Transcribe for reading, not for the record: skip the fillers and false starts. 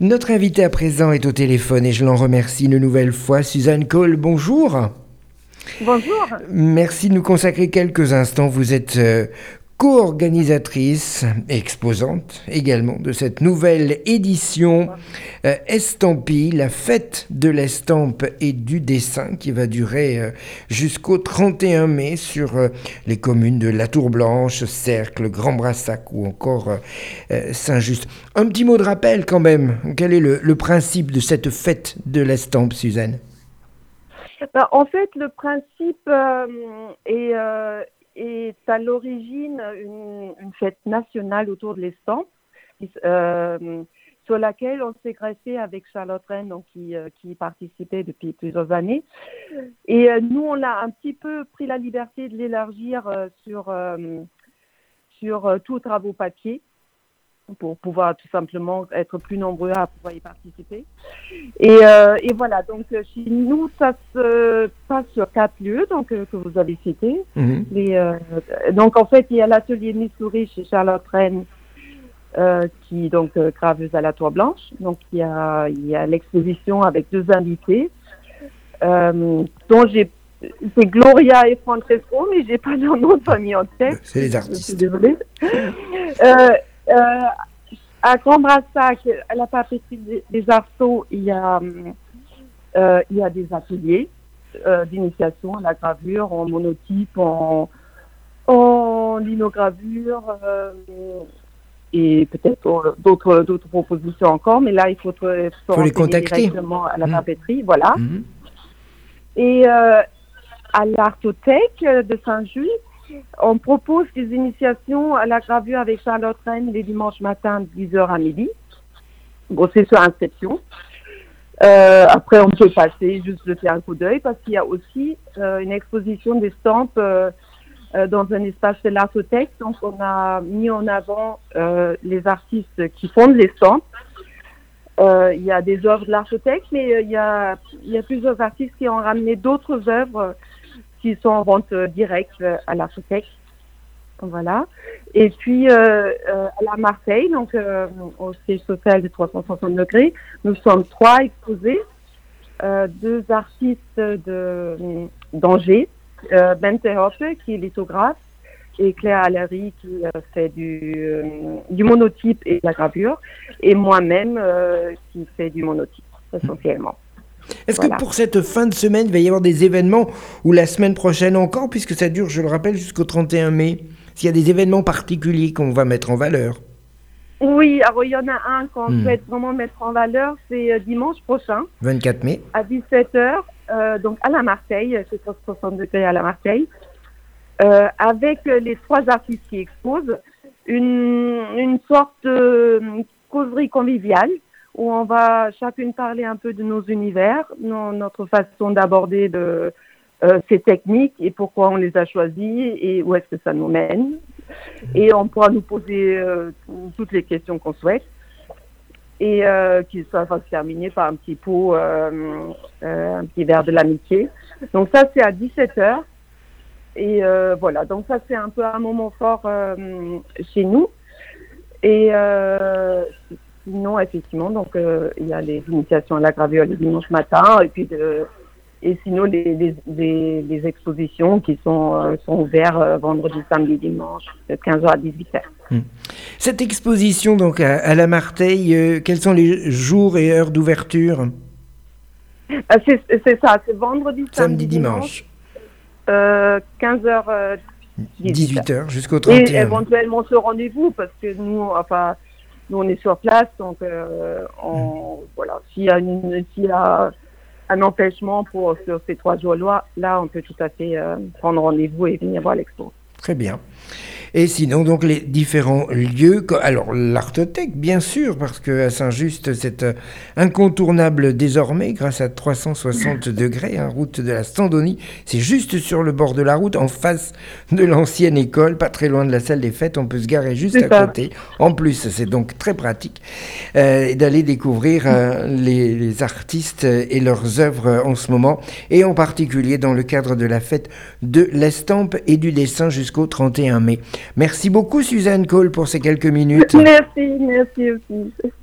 Notre invité à présent est au téléphone et je l'en remercie une nouvelle fois. Suzanne Cole, bonjour. Bonjour. Merci de nous consacrer quelques instants. Vous êtes co-organisatrice et exposante également de cette nouvelle édition Estampille, la fête de l'estampe et du dessin qui va durer jusqu'au 31 mai sur les communes de La Tour-Blanche, Cercle, Grand-Brassac ou encore Saint-Just. Un petit mot de rappel quand même. Quel est le principe de cette fête de l'estampe, Suzanne ? En fait, le principe est à l'origine une fête nationale autour de l'estampe, sur laquelle on s'est greffé avec Charlotte Rennes, donc qui participait depuis plusieurs années. Et nous, on a un petit peu pris la liberté de l'élargir sur tous travaux papier, pour pouvoir tout simplement être plus nombreux à pouvoir y participer. Et voilà, donc chez nous, ça se passe sur 4 lieux donc, que vous avez cités. Donc en fait, il y a l'atelier Missouri chez Charlotte Rennes, qui est donc graveuse à la Tour-Blanche. Donc il y a l'exposition avec 2 invités, dont c'est Gloria et Francesco, mais j'ai pas leur nom de famille en tête. C'est les artistes. Je suis désolée. À Grand-Brassac, à la papeterie des Arceaux, il y a des ateliers d'initiation à la gravure en monotype, en linogravure et peut-être d'autres propositions encore. Mais là, il faut les contacter directement à la papeterie. Voilà. Et à l'Artothèque de Saint-Just, on propose des initiations à la gravure avec Charlotte Rennes les dimanches matins de 10h à midi. Bon, c'est sur inscription. Après, on peut passer, juste jeter un coup d'œil, parce qu'il y a aussi une exposition d'estampes dans un espace de l'Artothèque. Donc, on a mis en avant les artistes qui font de l'estampe. Il y a des œuvres de l'Artothèque, mais il y a plusieurs artistes qui ont ramené d'autres œuvres qui sont en vente directe à l'Artothèque. Voilà. Et puis, à la Marseille, donc au siège social de 360 degrés, nous sommes 3 exposés. 2 artistes d'Angers, Bente Hoppe, qui est lithographe, et Claire Allery, qui fait du monotype et de la gravure, et moi-même, qui fait du monotype, essentiellement. Est-ce que pour cette fin de semaine, il va y avoir des événements, ou la semaine prochaine encore, puisque ça dure, je le rappelle, jusqu'au 31 mai, s'il y a des événements particuliers qu'on va mettre en valeur? Oui, alors il y en a un qu'on souhaite vraiment mettre en valeur, c'est dimanche prochain. 24 mai. À 17h, donc à la Marseille, c'est 60 degrés à la Marseille, avec les 3 artistes qui exposent, une sorte de causerie conviviale, où on va chacune parler un peu de nos univers, notre façon d'aborder ces techniques et pourquoi on les a choisies et où est-ce que ça nous mène. Et on pourra nous poser toutes les questions qu'on souhaite et ça va se terminer par un petit pot, un petit verre de l'amitié. Donc ça, c'est à 17h. Et voilà, donc ça, c'est un peu un moment fort chez nous. Et sinon, effectivement, donc il y a les initiations à la gravure le dimanche matin, et sinon les expositions qui sont ouvertes vendredi, samedi, dimanche, de 15h à 18h. Cette exposition donc à la Marseille, quels sont les jours et heures d'ouverture? C'est ça, c'est vendredi, samedi, dimanche. 15h, 18h jusqu'au 31. Et éventuellement ce rendez-vous, parce que nous, on est sur place, donc voilà, s'il y a un empêchement sur ces 3 jours-là, on peut tout à fait prendre rendez-vous et venir voir l'expo. Très bien. Et sinon, donc, les différents lieux, alors l'Artothèque, bien sûr, parce qu'à Saint-Just, c'est incontournable désormais, grâce à 360 degrés, route de la Sandonie. C'est juste sur le bord de la route, en face de l'ancienne école, pas très loin de la salle des fêtes. On peut se garer juste à côté. En plus, c'est donc très pratique d'aller découvrir les artistes et leurs œuvres en ce moment, et en particulier dans le cadre de la fête de l'estampe et du dessin jusqu'au 31 mai. Merci beaucoup Suzanne Cole pour ces quelques minutes. Merci aussi.